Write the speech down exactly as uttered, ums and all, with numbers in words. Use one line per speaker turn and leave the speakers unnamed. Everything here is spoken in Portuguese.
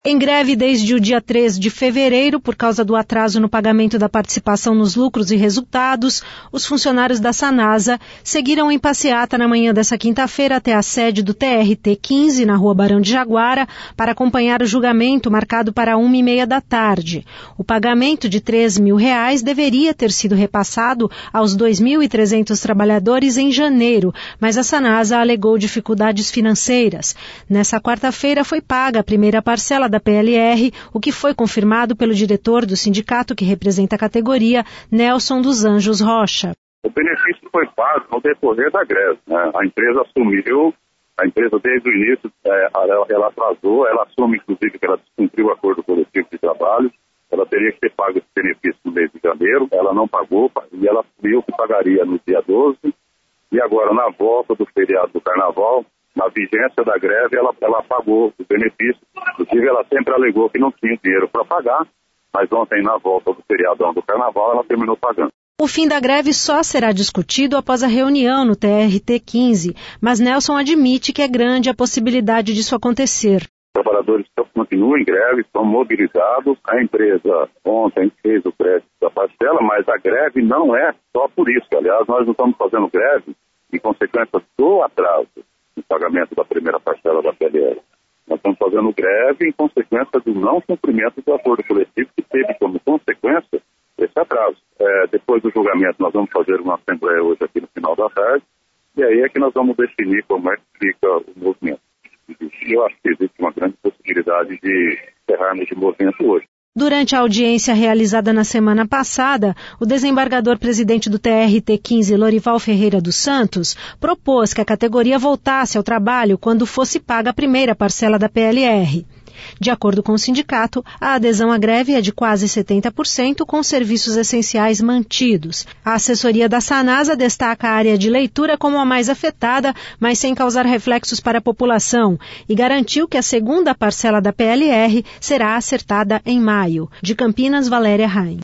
Em greve desde o dia três de fevereiro, por causa do atraso no pagamento da participação nos lucros e resultados, os funcionários da Sanasa seguiram em passeata na manhã dessa quinta-feira até a sede do T R T quinze, na Rua Barão de Jaguara, para acompanhar o julgamento marcado para uma e meia da tarde. O pagamento de três mil reais deveria ter sido repassado aos dois mil e trezentos trabalhadores em janeiro, mas a Sanasa alegou dificuldades financeiras. Nessa quarta-feira foi paga a primeira parcela da P L R, o que foi confirmado pelo diretor do sindicato que representa a categoria, Nelson dos Anjos Rocha.
O benefício foi pago no decorrer da greve, né? A empresa assumiu, a empresa desde o início, é, ela, ela atrasou, ela assume inclusive que ela descumpriu o acordo coletivo de trabalho, ela teria que ter pago esse benefício no mês de janeiro, ela não pagou e ela assumiu que pagaria no dia doze, e agora na volta do feriado do carnaval, na vigência da greve, ela, ela pagou o benefício. Inclusive, ela sempre alegou que não tinha dinheiro para pagar, mas ontem, na volta do feriadão do carnaval, ela terminou pagando.
O fim da greve só será discutido após a reunião no T R T quinze, mas Nelson admite que é grande a possibilidade disso acontecer.
Os trabalhadores continuam em greve, estão mobilizados. A empresa ontem fez o crédito da parcela, mas a greve não é só por isso. Aliás, nós não estamos fazendo greve em consequência do atraso no pagamento da primeira parcela da P L R. Nós estamos fazendo greve em consequência do não cumprimento do acordo coletivo que teve como consequência esse atraso. É, depois do julgamento, nós vamos fazer uma assembleia hoje aqui no final da tarde, e aí é que nós vamos definir como é que fica o movimento. E eu acho que existe uma grande possibilidade de encerrarmos o movimento hoje.
Durante a audiência realizada na semana passada, o desembargador-presidente do T R T quinze, Lorival Ferreira dos Santos, propôs que a categoria voltasse ao trabalho quando fosse paga a primeira parcela da P L R. De acordo com o sindicato, a adesão à greve é de quase setenta por cento, com serviços essenciais mantidos. A assessoria da Sanasa destaca a área de leitura como a mais afetada, mas sem causar reflexos para a população, e garantiu que a segunda parcela da P L R será acertada em maio. De Campinas, Valéria Raim.